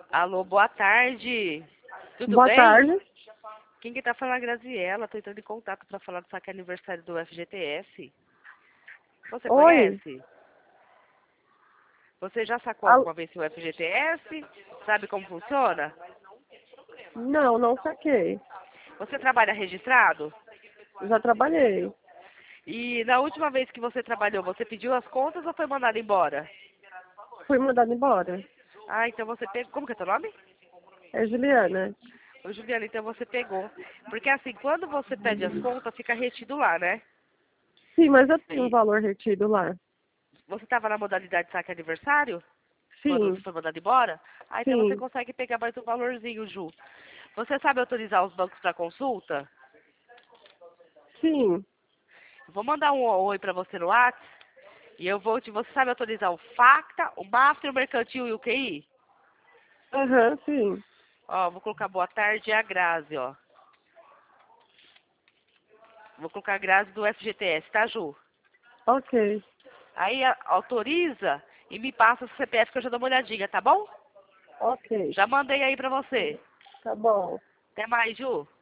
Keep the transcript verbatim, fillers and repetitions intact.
Alô, boa tarde. Tudo Boa bem? tarde. Quem que tá falando é a Graziela. Tô entrando em contato para falar do saque aniversário do F G T S. Você Oi. conhece? Você já sacou Al- alguma vez o F G T S? Sabe como funciona? Não, não saquei. Você trabalha registrado? Já trabalhei. E na última vez que você trabalhou, você pediu as contas ou foi mandado embora? Fui mandada embora. Ah, então você pegou. Como que é teu nome? É Juliana. Ô, Juliana, então você pegou. Porque assim, quando você pede as contas, fica retido lá, né? Sim, mas eu tenho um E valor retido lá. você estava na modalidade de saque aniversário? Quando você Sim, foi mandado embora? Ah, então você sim, consegue pegar mais um valorzinho, Ju. Você sabe autorizar os bancos para consulta? sim. Eu vou mandar um oi para você no WhatsApp e eu vou te. Você sabe autorizar o Facta, o Master, o Mercantil e o Q I? Aham, sim. Ó, vou colocar boa tarde e a Grazi, ó. Vou colocar a Grazi do F G T S, tá, Ju? Ok, Aí a- autoriza e me passa o C P F que eu já dou uma olhadinha, tá bom? ok. Já mandei aí pra você. Tá bom. Até mais, Ju.